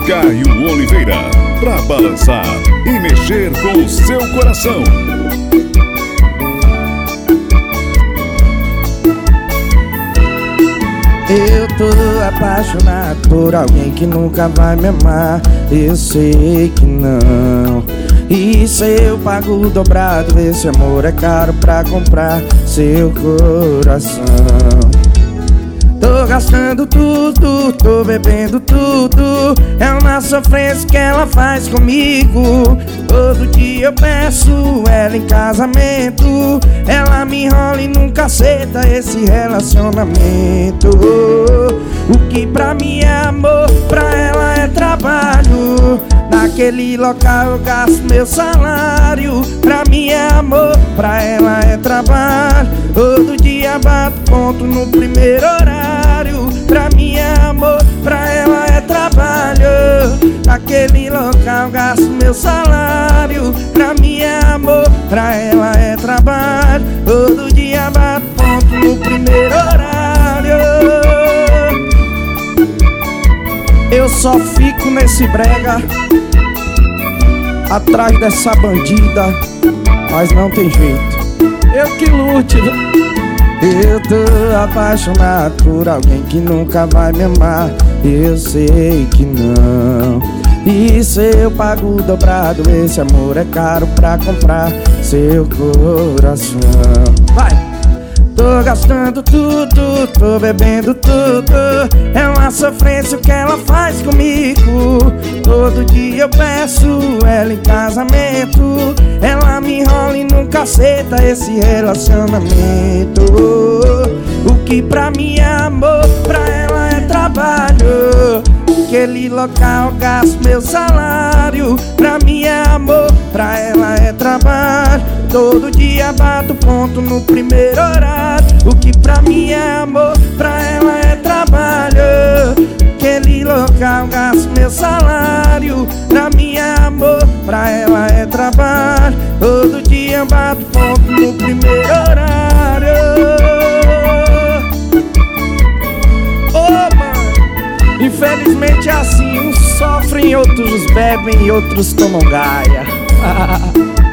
Caio Oliveira, pra balançar e mexer com o seu coração. Eu tô apaixonado por alguém que nunca vai me amar. Eu sei que não. E se eu pago dobrado, esse amor é caro pra comprar seu coração. Tô gastando tudo, tô bebendo tudo. É uma sofrência que ela faz comigo. Todo dia eu peço ela em casamento. Ela me enrola e nunca aceita esse relacionamento. O que pra mim é amor, pra ela é trabalho. Naquele local eu gasto meu salário. Pra mim é amor, pra ela é trabalho. Todo dia bato ponto no primeiro horário. Pra mim é amor, pra ela é trabalho. Naquele local eu gasto meu salário. Pra mim é amor, pra ela é trabalho. Todo dia bato ponto no primeiro horário. Eu só fico nesse brega, atrás dessa bandida, mas não tem jeito, eu que lute. Eu tô apaixonado por alguém que nunca vai me amar. Eu sei que não. E se eu pago dobrado, esse amor é caro pra comprar seu coração. Vai! Tô gastando tudo, tô bebendo tudo. É uma sofrência o que ela faz comigo. Todo dia eu peço ela em casamento. Ela me enrola e nunca aceita esse relacionamento. O que pra mim é amor, pra ela é trabalho. Aquele local eu gasto meu salário. Pra mim é amor, pra ela é trabalho. Todo dia bato ponto no primeiro horário. O que pra mim é amor, pra ela é trabalho. Aquele local eu gasto meu salário. Pra mim é amor, pra ela é trabalho. Todo dia bato ponto no primeiro horário. Oh, mano, infelizmente é assim. Uns sofrem, outros bebem e outros tomam gaia.